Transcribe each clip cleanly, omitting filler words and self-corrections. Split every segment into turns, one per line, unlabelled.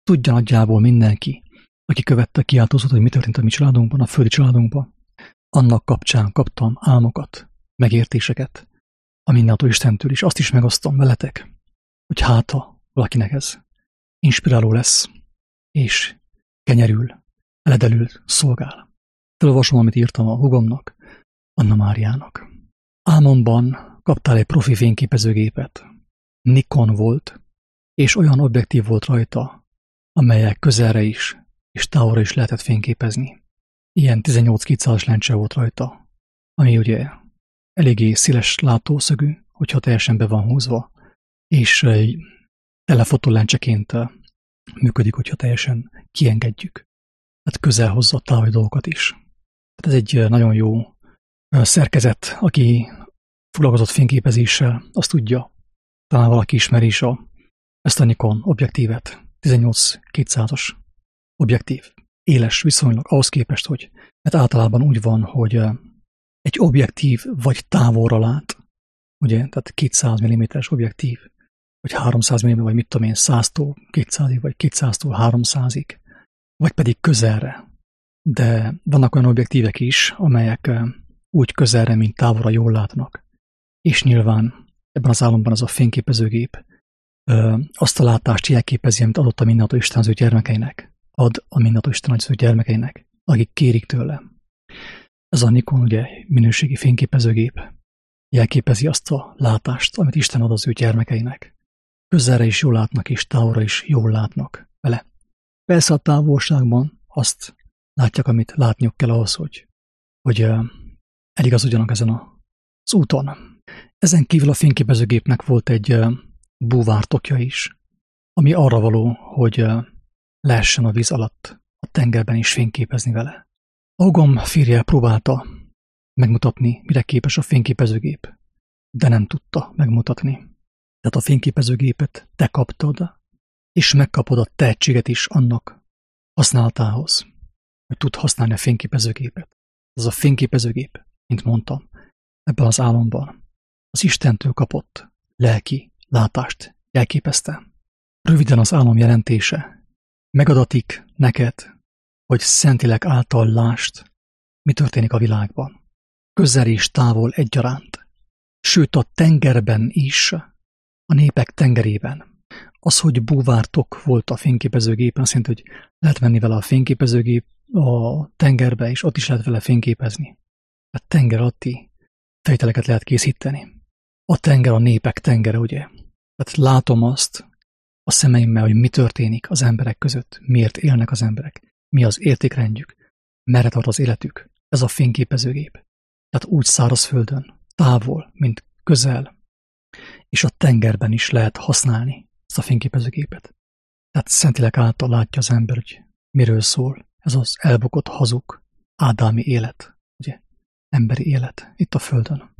tudja nagyjából mindenki, aki követte, kiáltózott, hogy mi történt a mi családunkban, a földi családunkban. Annak kapcsán kaptam álmokat, megértéseket a mindentől Istentől, és azt is megosztom veletek, hogy hát ha valakinek ez inspiráló lesz, és kenyerül, eledelül szolgál. Felolvasom, amit írtam a hugomnak, Anna Máriának. Álmomban kaptál egy profi fényképezőgépet. Nikon volt, és olyan objektív volt rajta, amelyek közelre is, és távolra is lehetett fényképezni. Ilyen 18-200-as lencse volt rajta, ami ugye eléggé széles látószögű, hogyha teljesen be van húzva, és telefotó lencseként működik, hogyha teljesen kiengedjük. Tehát közel hozza a távoli dolgokat is. Tehát ez egy nagyon jó szerkezet, aki foglalkozott fényképezéssel, azt tudja, talán valaki ismeri is ezt a Nikon objektívet, 18-200-as objektív, éles viszonylag, ahhoz képest, hogy mert általában úgy van, hogy egy objektív vagy távolra lát, ugye, tehát 200 mm-es objektív, vagy 300 mm, vagy mit tudom én, 100-tól 200-ig, vagy 200-tól 300-ig, vagy pedig közelre. De vannak olyan objektívek is, amelyek úgy közelre, mint távolra jól látnak. És nyilván ebben az álomban az a fényképezőgép azt a látást jelképezi, amit adott a mindentől Isten az ő gyermekeinek. Ad a mindentől Isten az ő gyermekeinek, akik kérik tőle. Ez a Nikon ugye minőségi fényképezőgép jelképezi azt a látást, amit Isten ad az ő gyermekeinek. Közelre is jól látnak, és távolra is jól látnak vele. Persze a távolságban azt látják, amit látniuk kell ahhoz, hogy eligazodjanak ezen az úton. Ezen kívül a fényképezőgépnek volt egy búvártokja is, ami arra való, hogy lehessen a víz alatt, a tengerben is fényképezni vele. A hugom férje próbálta megmutatni, mire képes a fényképezőgép, de nem tudta megmutatni. Tehát a fényképezőgépet te kaptad, és megkapod a tehetséget is annak használatához, hogy tud használni a fényképezőgépet. Ez a fényképezőgép, mint mondtam, ebben az álomban az Istentől kapott lelki látást jelképezte. Röviden az álom jelentése. Megadatik neked, hogy Szentlélek által lásd, mi történik a világban. Közel és távol egyaránt. Sőt a tengerben is, a népek tengerében. Az, hogy búvártok volt a fényképezőgépen, azt jelenti, hogy lehet menni vele a fényképezőgép a tengerbe, és ott is lehet vele fényképezni. A tenger alatti fejteleket lehet készíteni. A tenger a népek tengere, ugye? Tehát látom azt a szemeimmel, hogy mi történik az emberek között, miért élnek az emberek, mi az értékrendjük, merre tart az életük. Ez a fényképezőgép. Tehát úgy szárazföldön, távol, mint közel, és a tengerben is lehet használni ezt a fényképezőgépet. Tehát Szentlélek által látja az ember, hogy miről szól. Ez az elbukott hazug, ádámi élet, ugye? Emberi élet itt a földön.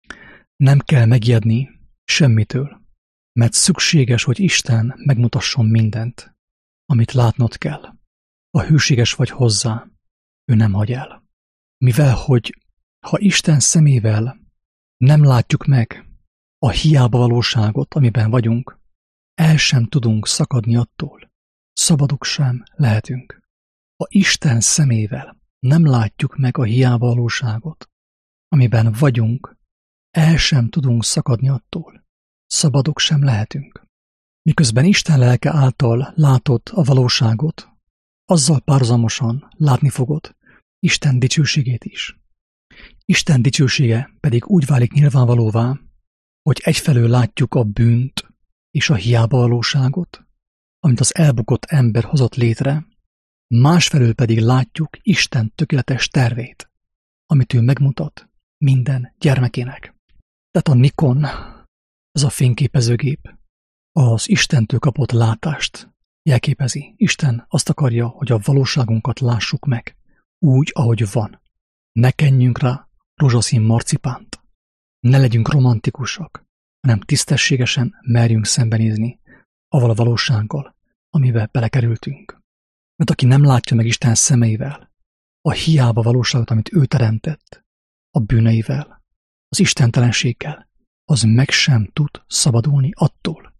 Nem kell megijedni semmitől, mert szükséges, hogy Isten megmutasson mindent, amit látnod kell. Ha hűséges vagy hozzá, ő nem hagy el. Mivel, hogy ha Isten szemével nem látjuk meg a hiába valóságot, amiben vagyunk, el sem tudunk szakadni attól, szabadok sem lehetünk. Ha Isten szemével nem látjuk meg a hiába valóságot, amiben vagyunk, el sem tudunk szakadni attól, szabadok sem lehetünk. Miközben Isten lelke által látod a valóságot, azzal párhuzamosan látni fogod Isten dicsőségét is. Isten dicsősége pedig úgy válik nyilvánvalóvá, hogy egyfelől látjuk a bűnt és a hiába valóságot, amit az elbukott ember hozott létre, másfelől pedig látjuk Isten tökéletes tervét, amit ő megmutat minden gyermekének. Tehát a Nikon, ez a fényképezőgép, az Istentől kapott látást jelképezi. Isten azt akarja, hogy a valóságunkat lássuk meg, úgy, ahogy van. Ne kenjünk rá rózsaszín marcipánt. Ne legyünk romantikusak, hanem tisztességesen merjünk szembenézni avval a valósággal, amivel belekerültünk. Mert aki nem látja meg Isten szemeivel a hiába valóságot, amit ő teremtett, a bűneivel, az istentelenséggel, az meg sem tud szabadulni attól.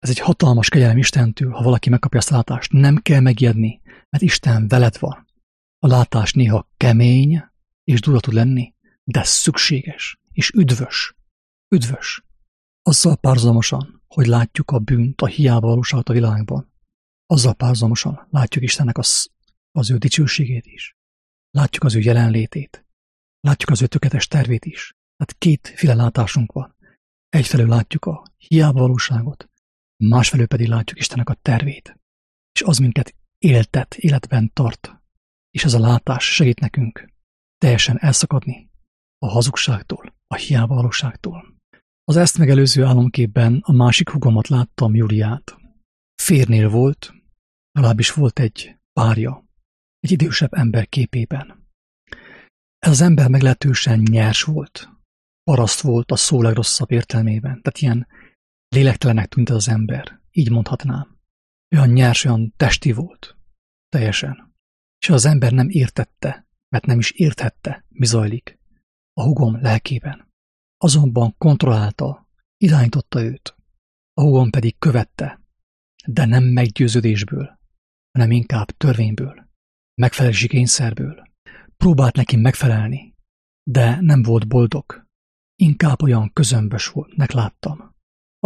Ez egy hatalmas kegyelem Istentől, ha valaki megkapja ezt a látást. Nem kell megijedni, mert Isten veled van. A látás néha kemény és durva tud lenni, de szükséges és üdvös. Üdvös. Azzal párhuzamosan, hogy látjuk a bűnt, a hiába valóságot a világban, azzal párhuzamosan látjuk Istennek az ő dicsőségét is. Látjuk az ő jelenlétét. Látjuk az ő tökéletes tervét is. Tehát kétféle látásunk van. Egyfelől látjuk a hiába valóságot, másfelől pedig látjuk Istennek a tervét. És az minket éltet, életben tart. És ez a látás segít nekünk teljesen elszakadni a hazugságtól, a hiába valóságtól. Az ezt megelőző álomképben a másik húgomat láttam, Júliát. Férnél volt, legalábbis volt egy párja, egy idősebb ember képében. Ez az ember meglehetősen nyers volt, paraszt volt a szó legrosszabb értelmében, tehát ilyen lélektelenek tűnt az ember, így mondhatnám. Olyan nyers, olyan testi volt, teljesen. És az ember nem értette, mert nem is érthette, mi zajlik a húgom lelkében. Azonban kontrollálta, irányította őt. A húgom pedig követte, de nem meggyőződésből, hanem inkább törvényből, megfelelési kényszerből. Próbált neki megfelelni, de nem volt boldog. Inkább olyan közömbös voltnak láttam.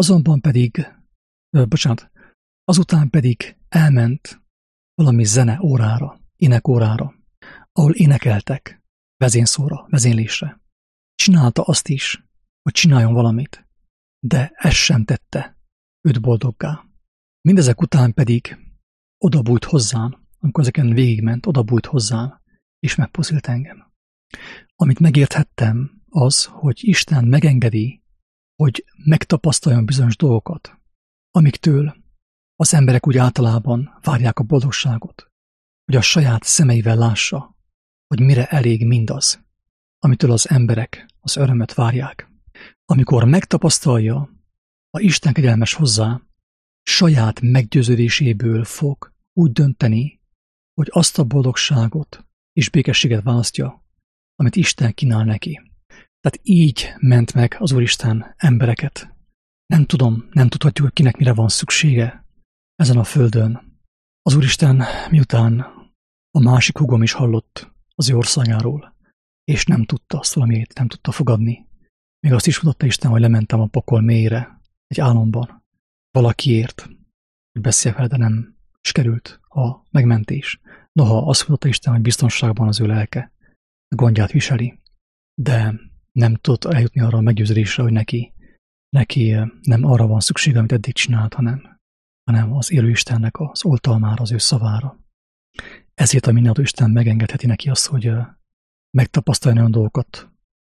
Azután pedig elment valami zene órára, ének órára, ahol énekeltek, vezényszóra, vezénylésre. Csinálta azt is, hogy csináljon valamit, de ez sem tette őt boldoggá. Mindezek után pedig odabújt hozzám, amikor ezeken végigment, odabújt hozzám, és megpuszílt engem. Amit megérthettem, az, hogy Isten megengedi, hogy megtapasztaljon bizonyos dolgokat, amiktől az emberek úgy általában várják a boldogságot, hogy a saját szemeivel lássa, hogy mire elég mindaz, amitől az emberek az örömet várják. Amikor megtapasztalja, a Isten kegyelmes hozzá, saját meggyőződéséből fog úgy dönteni, hogy azt a boldogságot és békességet választja, amit Isten kínál neki. Tehát így ment meg az Úristen embereket. Nem tudhatjuk, hogy kinek mire van szüksége ezen a földön. Az Úristen miután a másik húgom is hallott az ő országáról, és nem tudta azt valamiért, nem tudta fogadni. Még azt is mutatta Isten, hogy lementem a pokol mélyére, egy álomban, valakiért, hogy beszél fel, de nem sikerült a megmentés. Noha azt mutatta Isten, hogy biztonságban az ő lelke, a gondját viseli, de nem tudott eljutni arra a meggyőződésre, hogy neki nem arra van szüksége, amit eddig csinált, hanem az élő Istennek az oltalmára, az ő szavára. Ezért a mindenható Isten megengedheti neki azt, hogy megtapasztaljon olyan dolgokat,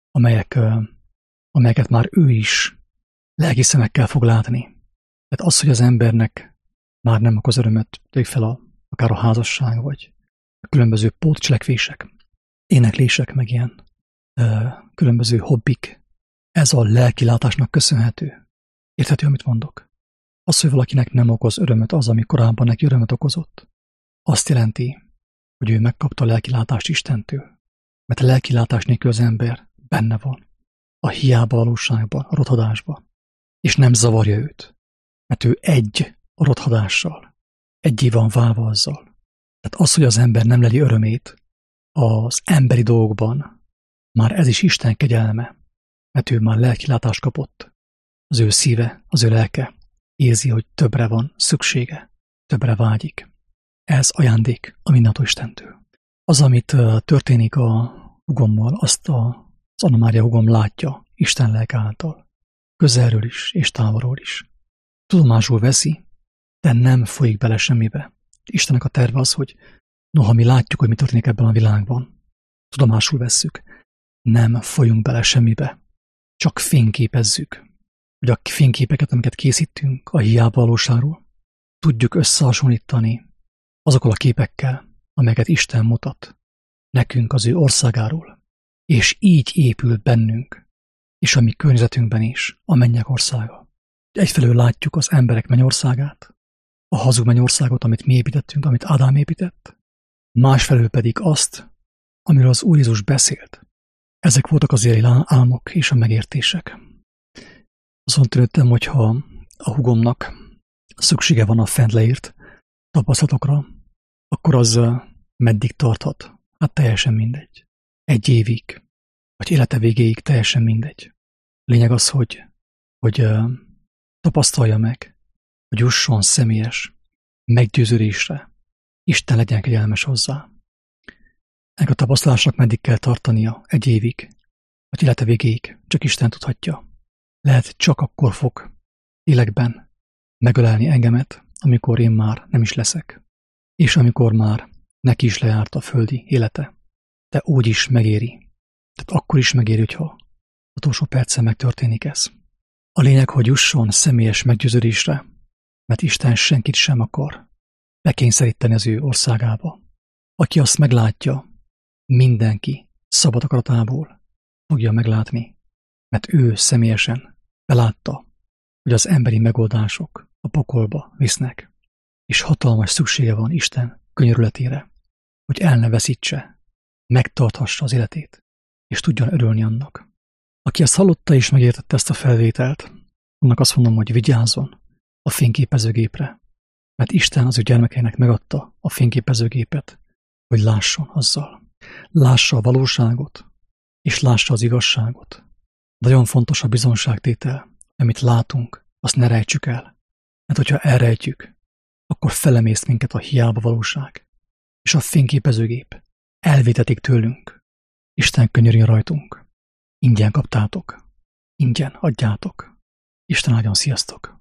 amelyeket már ő is lelki szemekkel fog látni. Tehát az, hogy az embernek már nem okoz örömet, tegyük fel akár a házasság, vagy a különböző pótcselekvések, éneklések, meg ilyen különböző hobbik, ez a lelki látásnak köszönhető. Érthető, amit mondok? Az, hogy valakinek nem okoz örömet az, ami korábban neki örömet okozott, azt jelenti, hogy ő megkapta a lelki látást Istentől. Mert a lelki látás nélkül az ember benne van, a hiába valóságban, a rothadásban, és nem zavarja őt, mert ő egy a rothadással, egyé van válva azzal. Tehát az, hogy az ember nem leli örömét az emberi dolgokban, már ez is Isten kegyelme, mert ő már lelkilátást kapott. Az ő szíve, az ő lelke érzi, hogy többre van szüksége, többre vágyik. Ez ajándék a mindenható Istentől. Az, amit történik a húgommal, azt az Anna Mária húgom látja Isten lelke által, közelről is és távolról is. Tudomásul veszi, de nem folyik bele semmibe. Istennek a terve az, hogy noha mi látjuk, hogy mi történik ebben a világban, tudomásul vesszük, nem folyunk bele semmibe, csak fényképezzük, hogy a fényképeket, amiket készítünk a hiába valóságról, tudjuk összehasonlítani azokkal a képekkel, amelyeket Isten mutat nekünk az ő országáról, és így épül bennünk, és a mi környezetünkben is a mennyek országa. Egyfelől látjuk az emberek mennyországát, a hazug mennyországot, amit mi építettünk, amit Ádám épített, másfelől pedig azt, amiről az Úr Jézus beszélt. Ezek voltak az éli álmok és a megértések. Azon tűnődtem, hogyha a húgomnak szüksége van a fent leírt tapasztalatokra, akkor az meddig tarthat? Hát teljesen mindegy. 1 évig, vagy élete végéig teljesen mindegy. A lényeg az, hogy tapasztalja meg, hogy jusson személyes meggyőződésre. Isten legyen kegyelmes hozzá. Ennek a tapasztalásnak meddig kell tartania? 1 évig, vagy élete végéig, csak Isten tudhatja. Lehet csak akkor fog lélekben megölelni engemet, amikor én már nem is leszek, és amikor már neki is lejárt a földi élete. De úgy is megéri. Tehát akkor is megéri, hogyha az utolsó percen megtörténik ez. A lényeg, hogy jusson személyes meggyőződésre, mert Isten senkit sem akar bekényszeríteni az ő országába. Aki azt meglátja, mindenki szabad akaratából fogja meglátni, mert ő személyesen belátta, hogy az emberi megoldások a pokolba visznek, és hatalmas szüksége van Isten könyörületére, hogy el ne veszítse, megtarthassa az életét, és tudjon örülni annak. Aki ezt hallotta és megértette ezt a felvételt, annak azt mondom, hogy vigyázzon a fényképezőgépre, mert Isten az ő gyermekeinek megadta a fényképezőgépet, hogy lásson azzal. Lássa a valóságot, és lássa az igazságot. Nagyon fontos a bizonságtétel, amit látunk, azt ne rejtsük el. Mert hogyha elrejtjük, akkor felemészt minket a hiába valóság, és a fényképezőgép elvétetik tőlünk. Isten könyörüljön rajtunk. Ingyen kaptátok. Ingyen adjátok. Isten áldjon, sziasztok!